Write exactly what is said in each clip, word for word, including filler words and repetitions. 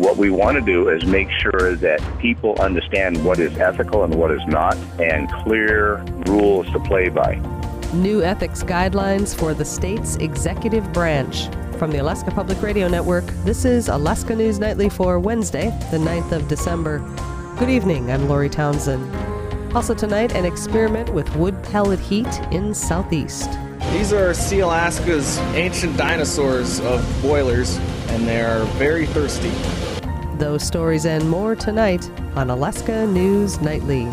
What we want to do is make sure that people understand what is ethical and what is not, and clear rules to play by. New ethics guidelines for the state's executive branch. From the Alaska Public Radio Network, this is Alaska News Nightly for Wednesday, the ninth of December. Good evening, I'm Lori Townsend. Also tonight, an experiment with wood pellet heat in Southeast. These are Sealaska's ancient dinosaurs of boilers, and they are very thirsty. Those stories and more tonight on Alaska News Nightly.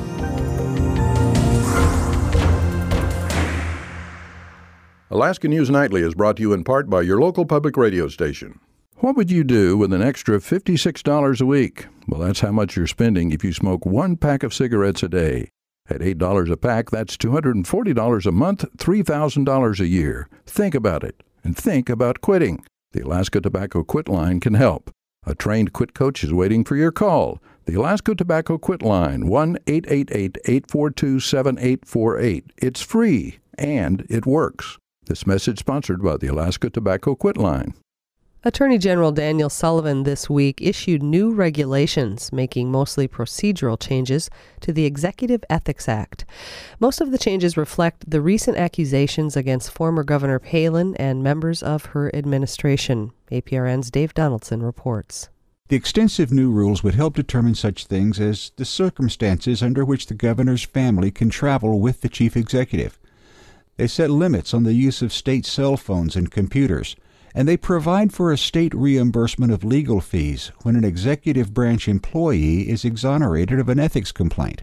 Alaska News Nightly is brought to you in part by your local public radio station. What would you do with an extra fifty-six dollars a week? Well, that's how much you're spending if you smoke one pack of cigarettes a day. At eight dollars a pack, that's two hundred forty dollars a month, three thousand dollars a year. Think about it, and think about quitting. The Alaska Tobacco Quit Line can help. A trained quit coach is waiting for your call. The Alaska Tobacco Quit Line, one eight eight eight, eight four two, seven eight four eight. It's free, and it works. This message sponsored by the Alaska Tobacco Quit Line. Attorney General Daniel Sullivan this week issued new regulations making mostly procedural changes to the Executive Ethics Act. Most of the changes reflect the recent accusations against former Governor Palin and members of her administration. A P R N's Dave Donaldson reports. The extensive new rules would help determine such things as the circumstances under which the governor's family can travel with the chief executive. They set limits on the use of state cell phones and computers, and they provide for a state reimbursement of legal fees when an executive branch employee is exonerated of an ethics complaint.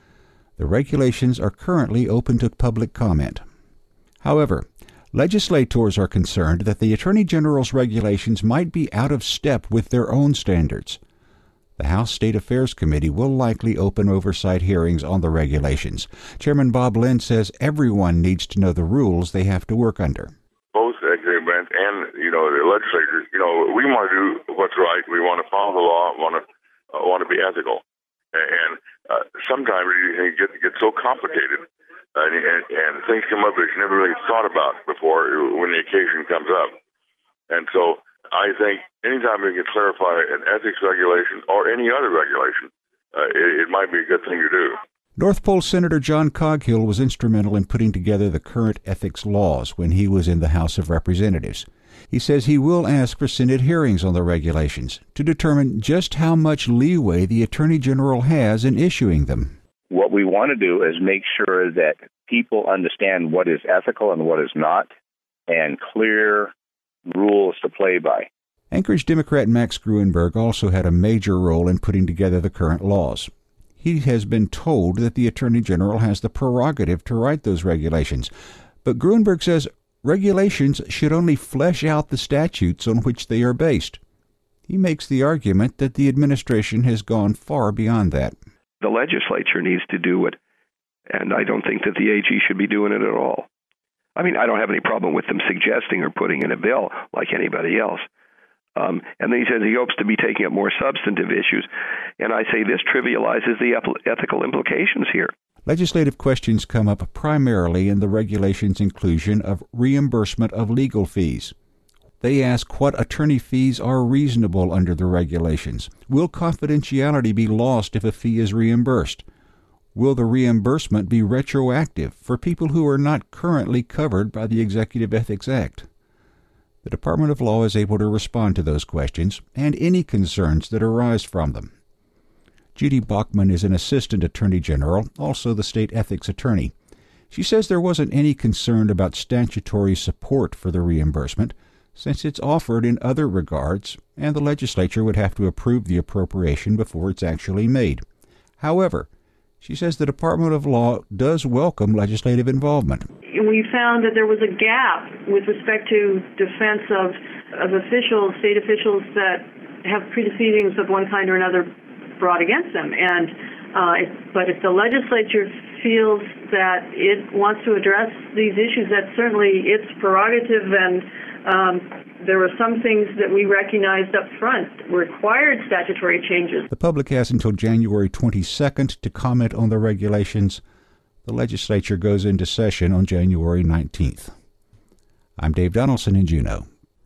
The regulations are currently open to public comment. However, legislators are concerned that the Attorney General's regulations might be out of step with their own standards. The House State Affairs Committee will likely open oversight hearings on the regulations. Chairman Bob Lind says everyone needs to know the rules they have to work under. Both the executive branch and, you know, the legislators, you know, we want to do what's right. We want to follow the law, want to uh, want to be ethical. And uh, sometimes you get get so complicated, uh, and, and, and things come up that you never really thought about before when the occasion comes up. And so I think anytime we can clarify an ethics regulation or any other regulation, uh, it, it might be a good thing to do. North Pole Senator John Coghill was instrumental in putting together the current ethics laws when he was in the House of Representatives. He says he will ask for Senate hearings on the regulations to determine just how much leeway the Attorney General has in issuing them. What we want to do is make sure that people understand what is ethical and what is not, and clear rules to play by. Anchorage Democrat Max Gruenberg also had a major role in putting together the current laws. He has been told that the Attorney General has the prerogative to write those regulations, but Gruenberg says regulations should only flesh out the statutes on which they are based. He makes the argument that the administration has gone far beyond that. The legislature needs to do it, and I don't think that the A G should be doing it at all. I mean, I don't have any problem with them suggesting or putting in a bill like anybody else. Um, and then he says he hopes to be taking up more substantive issues. And I say this trivializes the ep- ethical implications here. Legislative questions come up primarily in the regulations' inclusion of reimbursement of legal fees. They ask what attorney fees are reasonable under the regulations. Will confidentiality be lost if a fee is reimbursed? Will the reimbursement be retroactive for people who are not currently covered by the Executive Ethics Act? The Department of Law is able to respond to those questions and any concerns that arise from them. Judy Bachman is an assistant attorney general, also the state ethics attorney. She says there wasn't any concern about statutory support for the reimbursement, since it's offered in other regards, and the legislature would have to approve the appropriation before it's actually made. However, she says the Department of Law does welcome legislative involvement. We found that there was a gap with respect to defense of, of officials, state officials that have proceedings of one kind or another brought against them. And uh, if, but if the legislature feels that it wants to address these issues, that's certainly its prerogative. And um, there were some things that we recognized up front required statutory changes. The public has until January twenty-second to comment on the regulations. The legislature goes into session on January nineteenth. I'm Dave Donaldson in Juneau.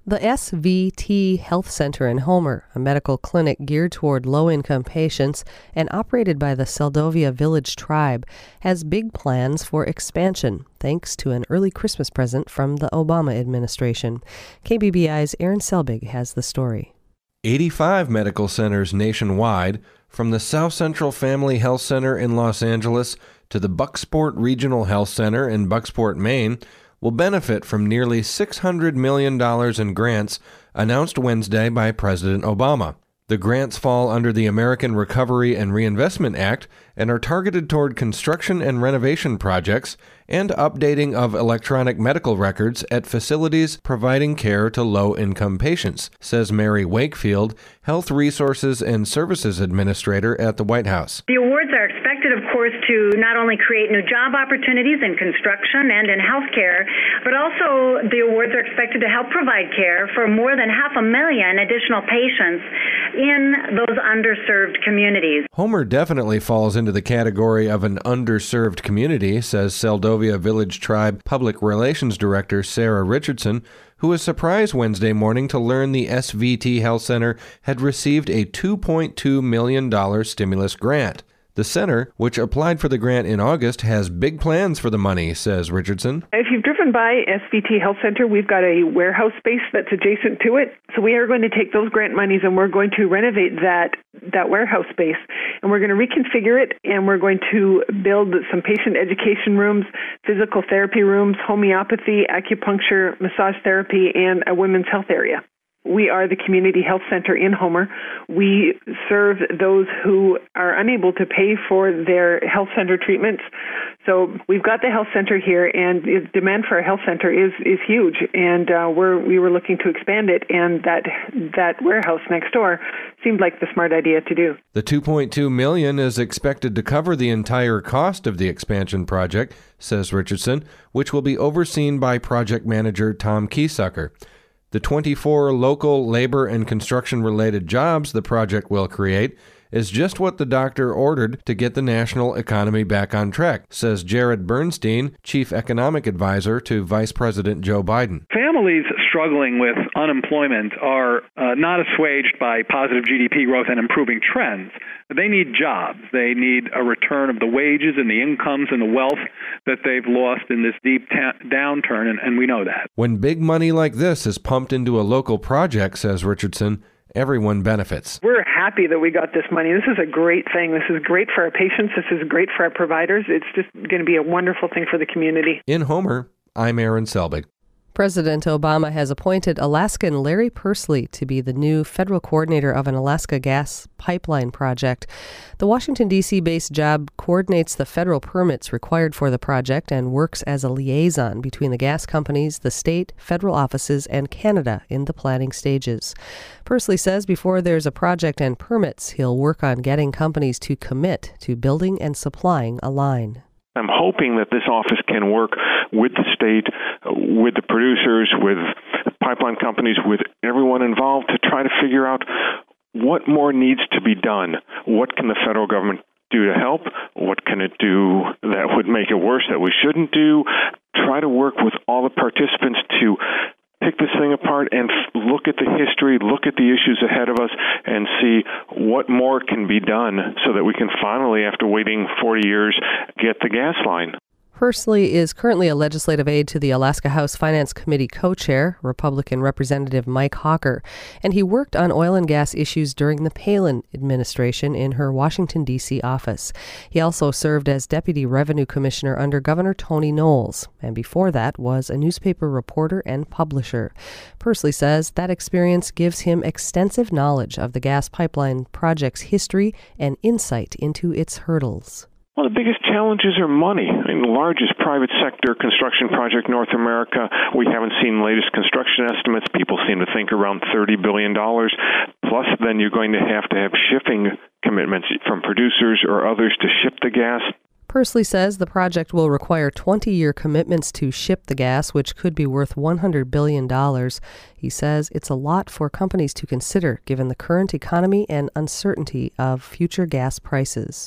The S V T Health Center in Homer, a medical clinic geared toward low-income patients and operated by the Seldovia Village Tribe, has big plans for expansion, thanks to an early Christmas present from the Obama administration. K B B I's Aaron Selbig has the story. eighty-five medical centers nationwide, from the South Central Family Health Center in Los Angeles to the Bucksport Regional Health Center in Bucksport, Maine, will benefit from nearly six hundred million dollars in grants announced Wednesday by President Obama. The grants fall under the American Recovery and Reinvestment Act and are targeted toward construction and renovation projects and updating of electronic medical records at facilities providing care to low-income patients, says Mary Wakefield, Health Resources and Services Administrator at the White House. The awards are expected, of course, to not only create new job opportunities in construction and in healthcare, but also the awards are expected to help provide care for more than half a million additional patients in those underserved communities. Homer definitely falls into the category of an underserved community, says Seldovia Village Tribe Public Relations Director Sarah Richardson, who was surprised Wednesday morning to learn the S V T Health Center had received a two point two million dollars stimulus grant. The center, which applied for the grant in August, has big plans for the money, says Richardson. If you've driven by S V T Health Center, we've got a warehouse space that's adjacent to it. So we are going to take those grant monies and we're going to renovate that that warehouse space. And we're going to reconfigure it, and we're going to build some patient education rooms, physical therapy rooms, homeopathy, acupuncture, massage therapy, and a women's health area. We are the community health center in Homer. We serve those who are unable to pay for their health center treatments. So we've got the health center here, and the demand for a health center is, is huge. And uh, we're, we were looking to expand it, and that that warehouse next door seemed like the smart idea to do. The two point two million dollars is expected to cover the entire cost of the expansion project, says Richardson, which will be overseen by project manager Tom Keysucker. The twenty-four local labor and construction-related jobs the project will create is just what the doctor ordered to get the national economy back on track, says Jared Bernstein, Chief Economic Advisor to Vice President Joe Biden. Families struggling with unemployment are uh, not assuaged by positive G D P growth and improving trends. They need jobs. They need a return of the wages and the incomes and the wealth that they've lost in this deep ta- downturn, and, and we know that. When big money like this is pumped into a local project, says Richardson, everyone benefits. We're happy that we got this money. This is a great thing. This is great for our patients. This is great for our providers. It's just going to be a wonderful thing for the community. In Homer, I'm Aaron Selbig. President Obama has appointed Alaskan Larry Persley to be the new federal coordinator of an Alaska gas pipeline project. The Washington, D C-based job coordinates the federal permits required for the project and works as a liaison between the gas companies, the state, federal offices, and Canada in the planning stages. Persley says before there's a project and permits, he'll work on getting companies to commit to building and supplying a line. I'm hoping that this office can work with the state, with the producers, with pipeline companies, with everyone involved to try to figure out what more needs to be done. What can the federal government do to help? What can it do that would make it worse that we shouldn't do? Try to work with all the participants to pick this thing apart and look at the history, look at the issues ahead of us, and see what more can be done so that we can finally, after waiting forty years, get the gas line. Persley is currently a legislative aide to the Alaska House Finance Committee co-chair, Republican Representative Mike Hawker, and he worked on oil and gas issues during the Palin administration in her Washington, D C office. He also served as Deputy Revenue Commissioner under Governor Tony Knowles, and before that was a newspaper reporter and publisher. Persley says that experience gives him extensive knowledge of the gas pipeline project's history and insight into its hurdles. Well, the biggest challenges are money. I mean, the largest private sector construction project in North America, we haven't seen the latest construction estimates. People seem to think around thirty billion dollars. Plus, then you're going to have to have shipping commitments from producers or others to ship the gas. Persley says the project will require twenty-year commitments to ship the gas, which could be worth one hundred billion dollars. He says it's a lot for companies to consider given the current economy and uncertainty of future gas prices.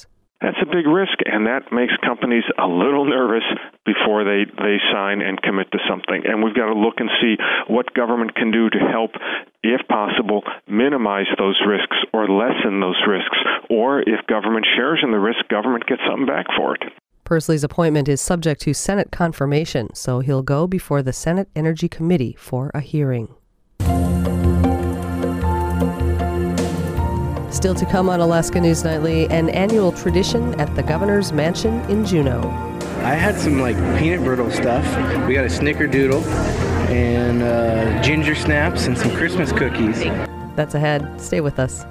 That's a big risk, and that makes companies a little nervous before they, they sign and commit to something. And we've got to look and see what government can do to help, if possible, minimize those risks or lessen those risks. Or if government shares in the risk, government gets something back for it. Pursley's appointment is subject to Senate confirmation, so he'll go before the Senate Energy Committee for a hearing. Still to come on Alaska News Nightly, an annual tradition at the governor's mansion in Juneau. I had some like peanut brittle stuff. We got a snickerdoodle and uh, ginger snaps and some Christmas cookies. That's ahead. Stay with us.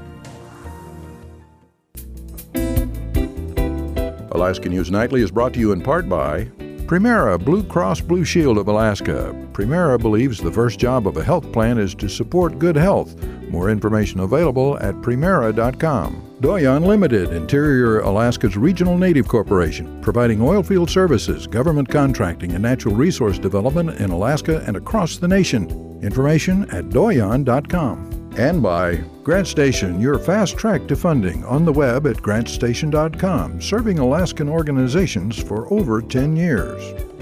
Alaska News Nightly is brought to you in part by Primera Blue Cross Blue Shield of Alaska. Primera believes the first job of a health plan is to support good health. More information available at primera dot com. Doyon Limited, Interior Alaska's regional native corporation, providing oilfield services, government contracting, and natural resource development in Alaska and across the nation. Information at doyon dot com. And by Grant Station, your fast track to funding, on the web at grant station dot com, serving Alaskan organizations for over ten years.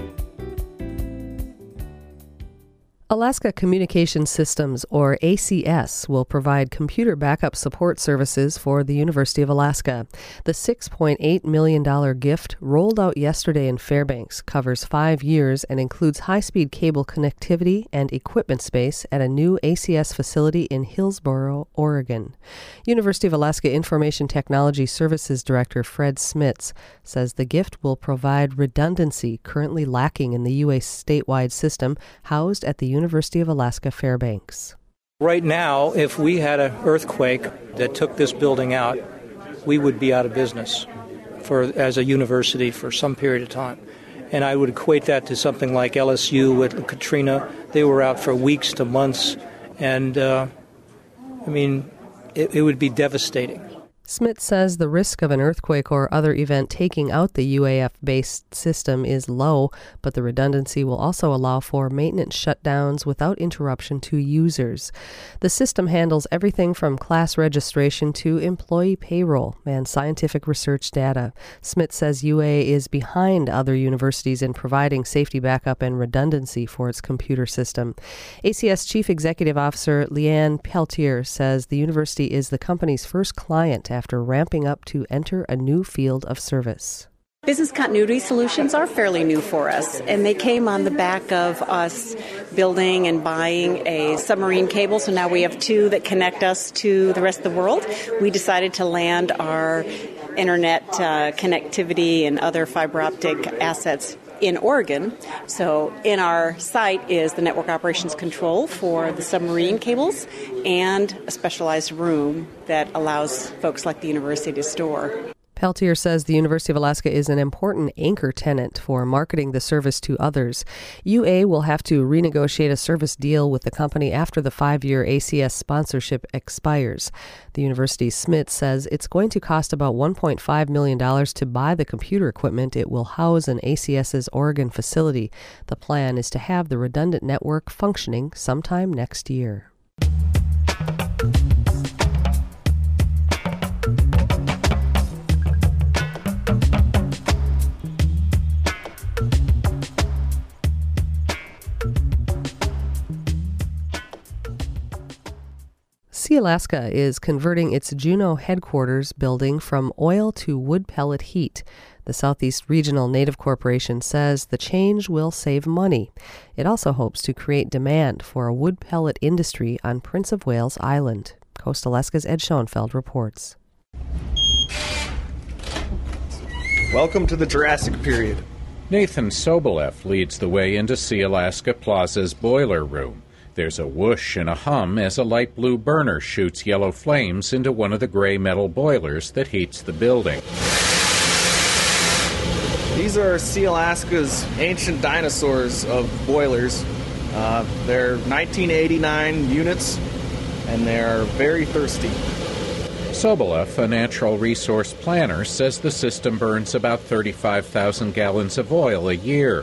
Alaska Communication Systems, or A C S, will provide computer backup support services for the University of Alaska. The six point eight million dollars gift rolled out yesterday in Fairbanks covers five years and includes high-speed cable connectivity and equipment space at a new A C S facility in Hillsboro, Oregon. University of Alaska Information Technology Services Director Fred Smits says the gift will provide redundancy currently lacking in the U A statewide system housed at the University of Alaska Fairbanks. Right now, if we had an earthquake that took this building out, we would be out of business for as a university for some period of time. And I would equate that to something like L S U with Katrina. They were out for weeks to months, and uh, I mean, it, it would be devastating. Smith says the risk of an earthquake or other event taking out the U A F-based system is low, but the redundancy will also allow for maintenance shutdowns without interruption to users. The system handles everything from class registration to employee payroll and scientific research data. Smith says U A is behind other universities in providing safety backup and redundancy for its computer system. A C S Chief Executive Officer Leanne Peltier says the university is the company's first client after ramping up to enter a new field of service. Business continuity solutions are fairly new for us, and they came on the back of us building and buying a submarine cable, so now we have two that connect us to the rest of the world. We decided to land our internet uh, connectivity and other fiber optic assets in Oregon. So in our site is the network operations control for the submarine cables and a specialized room that allows folks like the university to store. Peltier says the University of Alaska is an important anchor tenant for marketing the service to others. U A will have to renegotiate a service deal with the company after the five-year A C S sponsorship expires. The University Smith says it's going to cost about one point five million dollars to buy the computer equipment it will house in ACS's Oregon facility. The plan is to have the redundant network functioning sometime next year. Sealaska is converting its Juneau headquarters building from oil to wood pellet heat. The Southeast Regional Native Corporation says the change will save money. It also hopes to create demand for a wood pellet industry on Prince of Wales Island. Coast Alaska's Ed Schoenfeld reports. Welcome to the Jurassic period. Nathan Soboleff leads the way into Sealaska Plaza's boiler room. There's a whoosh and a hum as a light blue burner shoots yellow flames into one of the gray metal boilers that heats the building. These are Sealaska's ancient dinosaurs of boilers. Uh, they're nineteen eighty-nine units, and they're very thirsty. Soboleff, a natural resource planner, says the system burns about thirty-five thousand gallons of oil a year.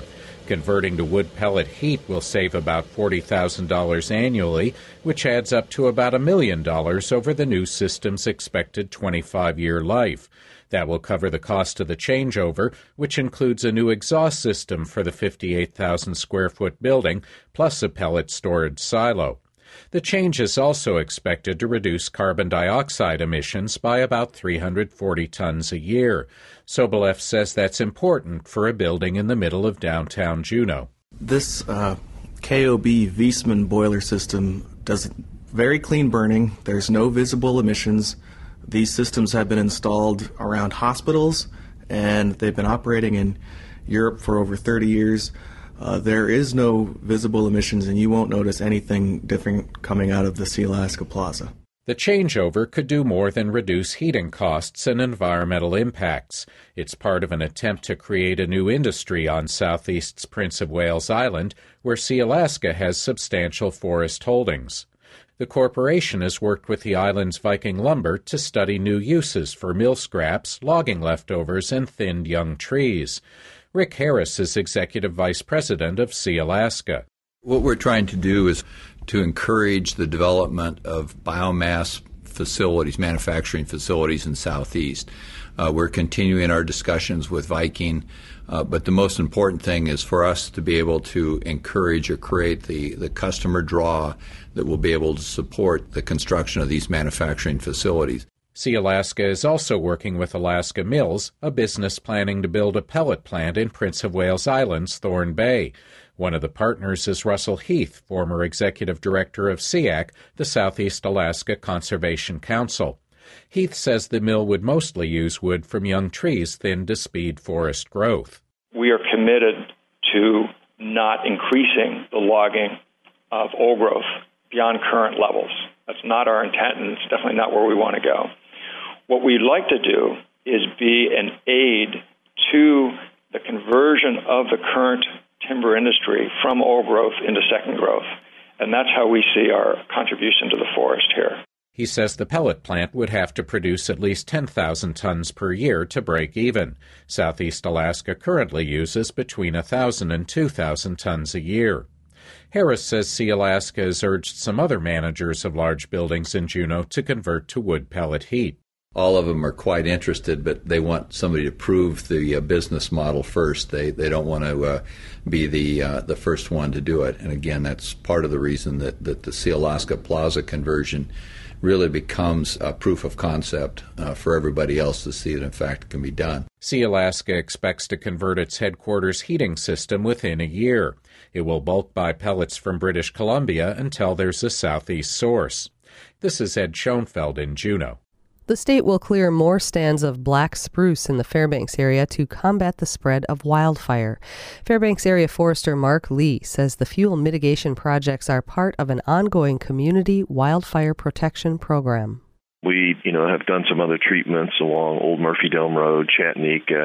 Converting to wood pellet heat will save about forty thousand dollars annually, which adds up to about a million dollars over the new system's expected twenty-five-year life. That will cover the cost of the changeover, which includes a new exhaust system for the fifty-eight thousand square foot building, plus a pellet storage silo. The change is also expected to reduce carbon dioxide emissions by about three hundred forty tons a year. Soboleff says that's important for a building in the middle of downtown Juneau. This uh, K O B Viessmann boiler system does very clean burning. There's no visible emissions. These systems have been installed around hospitals, and they've been operating in Europe for over thirty years. Uh, there is no visible emissions, and you won't notice anything different coming out of the Sealaska Plaza. The changeover could do more than reduce heating costs and environmental impacts. It's part of an attempt to create a new industry on Southeast's Prince of Wales Island, where Sealaska has substantial forest holdings. The corporation has worked with the island's Viking lumber to study new uses for mill scraps, logging leftovers, and thinned young trees. Rick Harris is Executive Vice President of Sealaska. What we're trying to do is to encourage the development of biomass facilities, manufacturing facilities in Southeast. Uh, we're continuing our discussions with Viking, uh, but the most important thing is for us to be able to encourage or create the, the customer draw that will be able to support the construction of these manufacturing facilities. Sealaska is also working with Alaska Mills, a business planning to build a pellet plant in Prince of Wales Island's Thorn Bay. One of the partners is Russell Heath, former executive director of S E A C, the Southeast Alaska Conservation Council. Heath says the mill would mostly use wood from young trees thinned to speed forest growth. We are committed to not increasing the logging of old growth beyond current levels. That's not our intent, and it's definitely not where we want to go. What we'd like to do is be an aid to the conversion of the current timber industry from old growth into second growth, and that's how we see our contribution to the forest here. He says the pellet plant would have to produce at least ten thousand tons per year to break even. Southeast Alaska currently uses between one thousand and two thousand tons a year. Harris says Sealaska has urged some other managers of large buildings in Juneau to convert to wood pellet heat. All of them are quite interested, but they want somebody to prove the uh, business model first. They they don't want to uh, be the uh, the first one to do it. And again, that's part of the reason that, that the Sealaska Plaza conversion really becomes a proof of concept uh, for everybody else to see that, in fact, it can be done. Sealaska expects to convert its headquarters heating system within a year. It will bulk buy pellets from British Columbia until there's a southeast source. This is Ed Schoenfeld in Juneau. The state will clear more stands of black spruce in the Fairbanks area to combat the spread of wildfire. Fairbanks area forester Mark Lee says the fuel mitigation projects are part of an ongoing community wildfire protection program. We, you know, have done some other treatments along Old Murphy Dome Road, Chattanooga,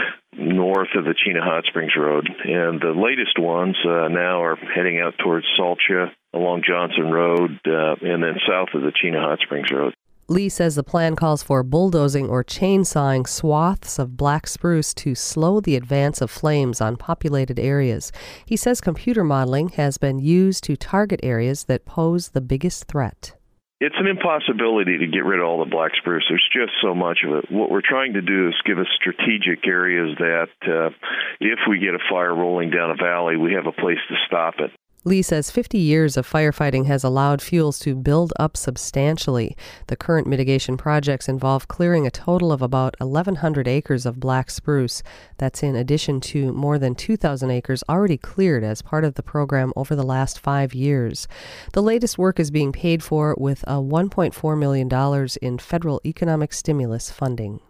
north of the Chena Hot Springs Road. And the latest ones uh, now are heading out towards Salcha along Johnson Road uh, and then south of the Chena Hot Springs Road. Lee says the plan calls for bulldozing or chainsawing swaths of black spruce to slow the advance of flames on populated areas. He says computer modeling has been used to target areas that pose the biggest threat. It's an impossibility to get rid of all the black spruce. There's just so much of it. What we're trying to do is give us strategic areas that uh, if we get a fire rolling down a valley, we have a place to stop it. Lee says fifty years of firefighting has allowed fuels to build up substantially. The current mitigation projects involve clearing a total of about eleven hundred acres of black spruce. That's in addition to more than two thousand acres already cleared as part of the program over the last five years. The latest work is being paid for with a one point four million dollars in federal economic stimulus funding.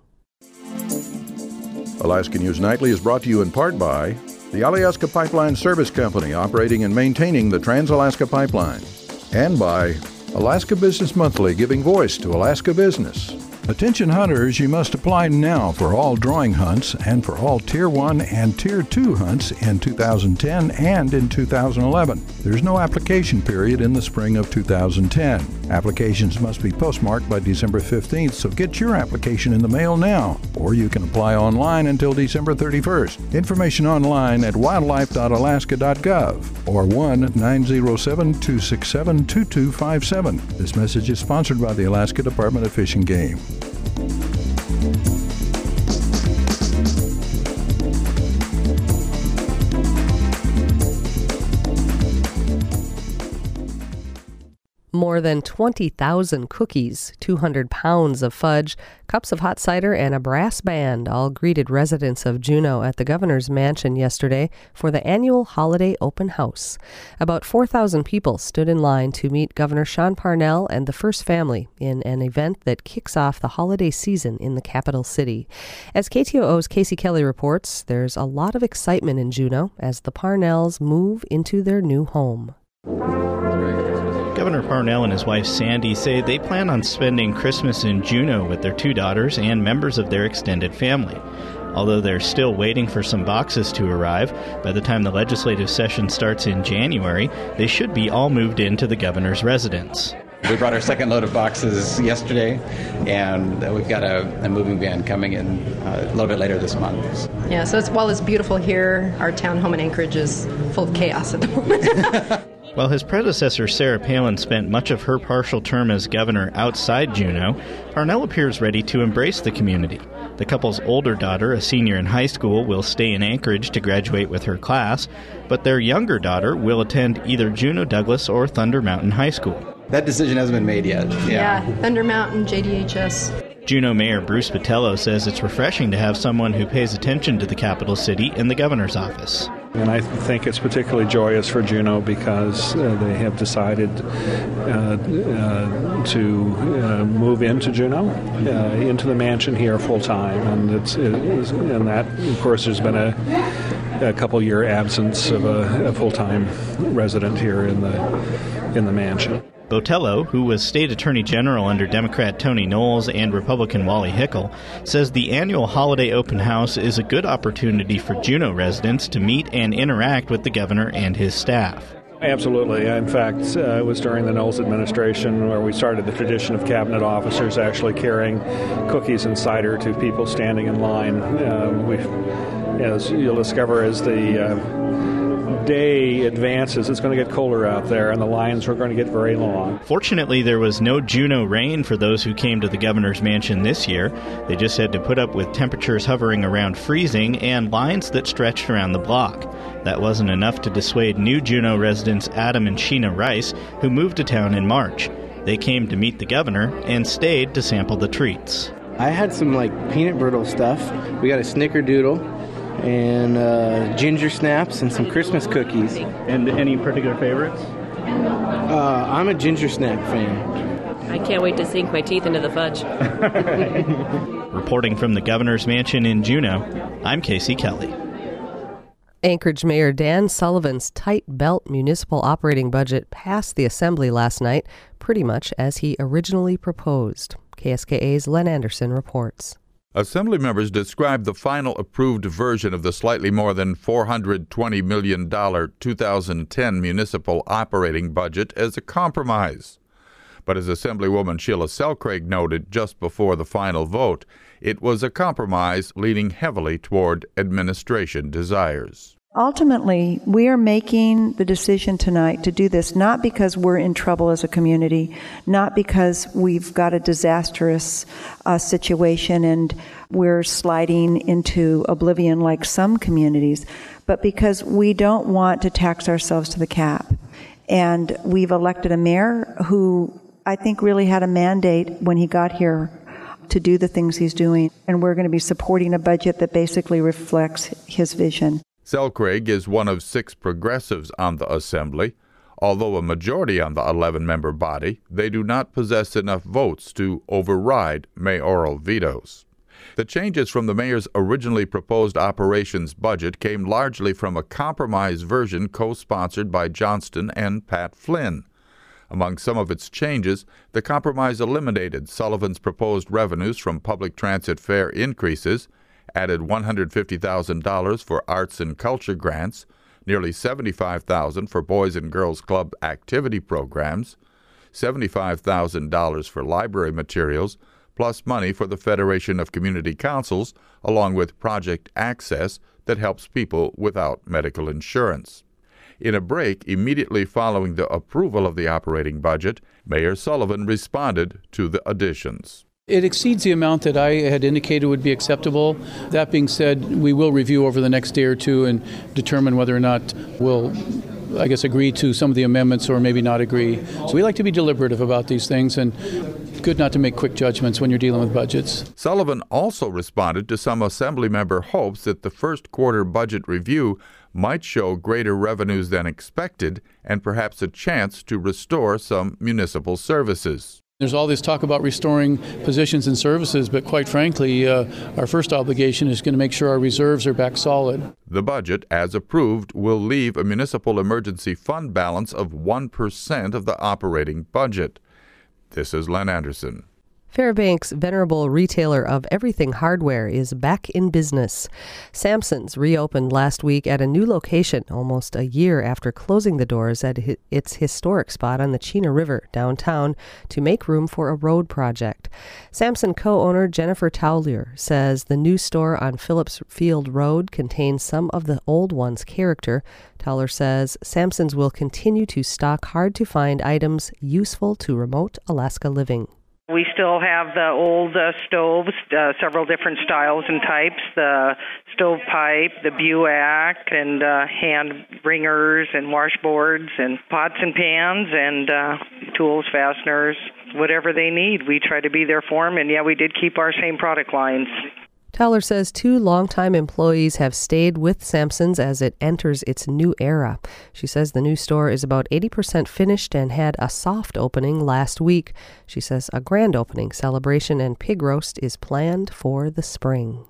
Alaska News Nightly is brought to you in part by the Alyeska Pipeline Service Company, operating and maintaining the Trans-Alaska Pipeline, and by Alaska Business Monthly, giving voice to Alaska business. Attention hunters, you must apply now for all drawing hunts and for all Tier one and Tier two hunts in two thousand ten and in two thousand eleven. There's no application period in the spring of two thousand ten. Applications must be postmarked by December fifteenth, so get your application in the mail now, or you can apply online until December thirty-first. Information online at wildlife dot alaska dot gov or one nine zero seven, two six seven, two two five seven. This message is sponsored by the Alaska Department of Fish and Game. More than twenty thousand cookies, two hundred pounds of fudge, cups of hot cider, and a brass band all greeted residents of Juneau at the governor's mansion yesterday for the annual holiday open house. About four thousand people stood in line to meet Governor Sean Parnell and the First Family in an event that kicks off the holiday season in the capital city. As K T O O's Casey Kelly reports, there's a lot of excitement in Juneau as the Parnells move into their new home. Governor Parnell and his wife Sandy say they plan on spending Christmas in Juneau with their two daughters and members of their extended family. Although they're still waiting for some boxes to arrive, by the time the legislative session starts in January, they should be all moved into the governor's residence. We brought our second load of boxes yesterday, and we've got a, a moving van coming in uh, a little bit later this month. Yeah, so it's, while it's beautiful here, our town home in Anchorage is full of chaos at the moment. While his predecessor, Sarah Palin, spent much of her partial term as governor outside Juneau, Parnell appears ready to embrace the community. The couple's older daughter, a senior in high school, will stay in Anchorage to graduate with her class, but their younger daughter will attend either Juneau Douglas or Thunder Mountain High School. That decision hasn't been made yet. Yeah, yeah Thunder Mountain, J D H S. Juneau Mayor Bruce Botello says it's refreshing to have someone who pays attention to the capital city in the governor's office. And I think it's particularly joyous for Juneau because uh, they have decided uh, uh, to uh, move into Juneau, uh, into the mansion here full time, and it's it is, and that of course there's been a, a couple year absence of a, a full time resident here in the in the mansion. Botello, who was state attorney general under Democrat Tony Knowles and Republican Wally Hickel, says the annual holiday open house is a good opportunity for Juneau residents to meet and interact with the governor and his staff. Absolutely. In fact, uh, it was during the Knowles administration where we started the tradition of cabinet officers actually carrying cookies and cider to people standing in line. Uh, we, as you'll discover as the uh, day advances, it's going to get colder out there, and the lines are going to get very long. Fortunately, there was no Juneau rain for those who came to the governor's mansion this year. They just had to put up with temperatures hovering around freezing and lines that stretched around the block. That wasn't enough to dissuade new Juneau residents Adam and Sheena Rice, who moved to town in March. They came to meet the governor and stayed to sample the treats. I had some like peanut brittle stuff. We got a snickerdoodle and uh, ginger snaps and some Christmas cookies. And any particular favorites? Uh, I'm a ginger snap fan. I can't wait to sink my teeth into the fudge. Reporting from the governor's mansion in Juneau, I'm Casey Kelly. Anchorage Mayor Dan Sullivan's tight belt municipal operating budget passed the Assembly last night, pretty much as he originally proposed. K S K A's Len Anderson reports. Assembly members described the final approved version of the slightly more than four hundred twenty million dollars two thousand ten municipal operating budget as a compromise. But as Assemblywoman Sheila Selcraig noted just before the final vote, it was a compromise leaning heavily toward administration desires. Ultimately, we are making the decision tonight to do this not because we're in trouble as a community, not because we've got a disastrous uh, situation and we're sliding into oblivion like some communities, but because we don't want to tax ourselves to the cap. And we've elected a mayor who I think really had a mandate when he got here to do the things he's doing. And we're going to be supporting a budget that basically reflects his vision. Selcraig is one of six progressives on the Assembly. Although a majority on the eleven-member body, they do not possess enough votes to override mayoral vetoes. The changes from the mayor's originally proposed operations budget came largely from a compromise version co-sponsored by Johnston and Pat Flynn. Among some of its changes, the compromise eliminated Sullivan's proposed revenues from public transit fare increases, added one hundred fifty thousand dollars for arts and culture grants, nearly seventy-five thousand dollars for Boys and Girls Club activity programs, seventy-five thousand dollars for library materials, plus money for the Federation of Community Councils, along with Project Access that helps people without medical insurance. In a break immediately following the approval of the operating budget, Mayor Sullivan responded to the additions. It exceeds the amount that I had indicated would be acceptable. That being said, we will review over the next day or two and determine whether or not we'll, I guess, agree to some of the amendments or maybe not agree. So we like to be deliberative about these things, and good not to make quick judgments when you're dealing with budgets. Sullivan also responded to some Assemblymember hopes that the first quarter budget review might show greater revenues than expected and perhaps a chance to restore some municipal services. There's all this talk about restoring positions and services, but quite frankly, uh, our first obligation is going to make sure our reserves are back solid. The budget, as approved, will leave a municipal emergency fund balance of one percent of the operating budget. This is Len Anderson. Fairbanks' venerable retailer of everything hardware is back in business. Samson's reopened last week at a new location almost a year after closing the doors at its historic spot on the Chena River downtown to make room for a road project. Samson co-owner Jennifer Taulier says the new store on Phillips Field Road contains some of the old one's character. Taulier says Samson's will continue to stock hard-to-find items useful to remote Alaska living. We still have the old uh, stoves, uh, several different styles and types, the stovepipe, the Buac, and uh, hand bringers and washboards and pots and pans and uh, tools, fasteners, whatever they need. We try to be there for them, and yeah, we did keep our same product lines. Taulier says two longtime employees have stayed with Samson's as it enters its new era. She says the new store is about eighty percent finished and had a soft opening last week. She says a grand opening celebration and pig roast is planned for the spring.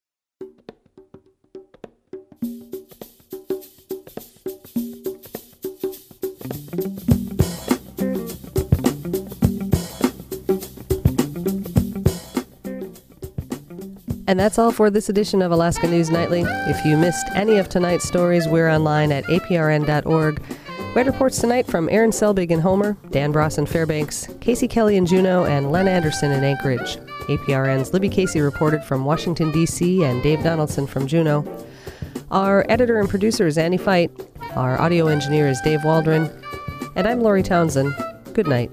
And that's all for this edition of Alaska News Nightly. If you missed any of tonight's stories, we're online at A P R N dot org. We had reports tonight from Aaron Selbig in Homer, Dan Bross in Fairbanks, Casey Kelly in Juneau, and Len Anderson in Anchorage. A P R N's Libby Casey reported from Washington, D C, and Dave Donaldson from Juneau. Our editor and producer is Annie Fight. Our audio engineer is Dave Waldron. And I'm Lori Townsend. Good night.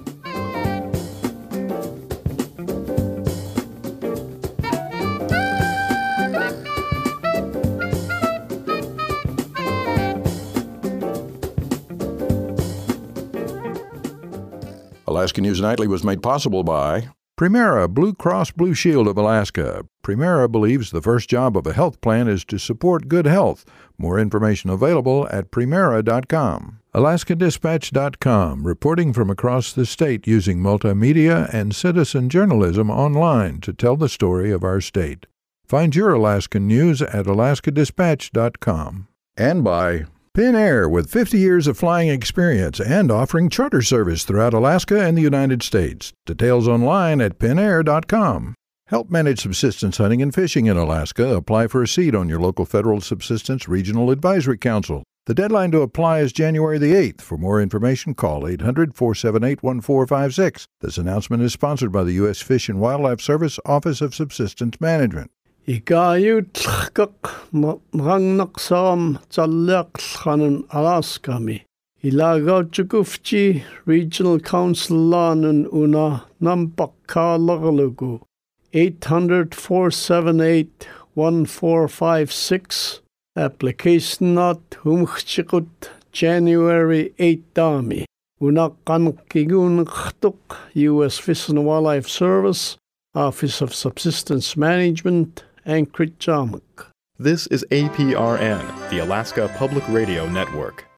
Alaska News Nightly was made possible by Primera Blue Cross Blue Shield of Alaska. Primera believes the first job of a health plan is to support good health. More information available at primera dot com. Alaska Dispatch dot com, reporting from across the state using multimedia and citizen journalism online to tell the story of our state. Find your Alaskan news at Alaska Dispatch dot com. And by Pinair, with fifty years of flying experience and offering charter service throughout Alaska and the United States. Details online at pinair dot com. Help manage subsistence hunting and fishing in Alaska. Apply for a seat on your local Federal Subsistence Regional Advisory Council. The deadline to apply is January the eighth. For more information, call eight hundred, four seven eight, one four five six. This announcement is sponsored by the U S Fish and Wildlife Service Office of Subsistence Management. Ikayu tlkak mrangnaksam tsalakhanan Alaskami. Ilagaw Chukufchi Regional Council lanun una nampakalagalugu. eight hundred, four seven eight, one four five six. Application not humchikut January eighth dami. Una kankigun khtuk U S Fish and Wildlife Service Office of Subsistence Management, Anchorage, Jamuk. This is A P R N, the Alaska Public Radio Network.